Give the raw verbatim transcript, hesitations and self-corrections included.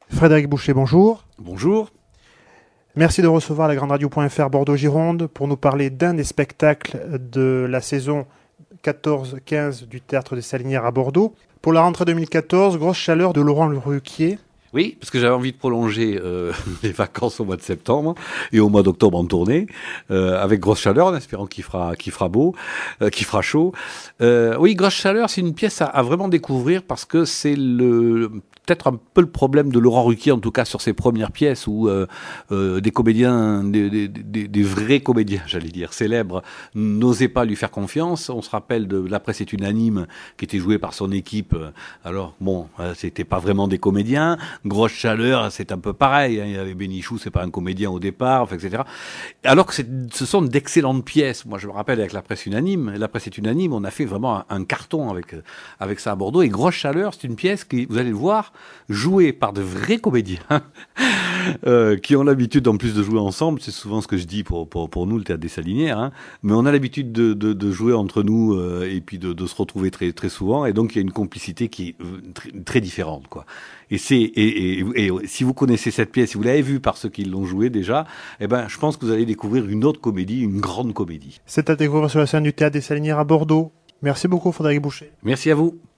Frédéric Boucher, bonjour. Bonjour. Merci de recevoir la grande radio point F R Bordeaux-Gironde pour nous parler d'un des spectacles de la saison quatorze quinze du Théâtre des Salinières à Bordeaux. Pour la rentrée deux mille quatorze, Grosse chaleur de Laurent Le Ruquier. Oui, parce que j'avais envie de prolonger euh, les vacances au mois de septembre et au mois d'octobre en tournée, euh, avec Grosse chaleur, en espérant qu'il fera, qu'il fera beau, euh, qu'il fera chaud. Euh, oui, Grosse chaleur, c'est une pièce à, à vraiment découvrir parce que c'est le peut-être un peu le problème de Laurent Ruquier, en tout cas sur ses premières pièces, où euh, euh, des comédiens, des, des, des, des vrais comédiens, j'allais dire, célèbres, n'osaient pas lui faire confiance. On se rappelle de La presse est unanime, qui était jouée par son équipe. Alors, bon, c'était pas vraiment des comédiens. Grosse chaleur, c'est un peu pareil. Hein. Il y avait Bénichou, c'est pas un comédien au départ, et cetera. Alors que c'est, ce sont d'excellentes pièces. Moi, je me rappelle avec La presse unanime. La presse est unanime, on a fait vraiment un, un carton avec, avec ça à Bordeaux. Et Grosse chaleur, c'est une pièce qui, vous allez le voir, jouée par de vrais comédiens euh, qui ont l'habitude en plus de jouer ensemble. C'est souvent ce que je dis pour, pour, pour nous, le Théâtre des Salinières. Hein. Mais on a l'habitude de, de, de jouer entre nous euh, et puis de, de se retrouver très, très souvent. Et donc, il y a une complicité qui est très, très différente, quoi. Et c'est et, et, et, et si vous connaissez cette pièce, si vous l'avez vue par ceux qui l'ont jouée déjà, eh ben, je pense que vous allez découvrir une autre comédie, une grande comédie. C'est à découvrir sur la scène du Théâtre des Salinières à Bordeaux. Merci beaucoup, Frédéric Boucher. Merci à vous.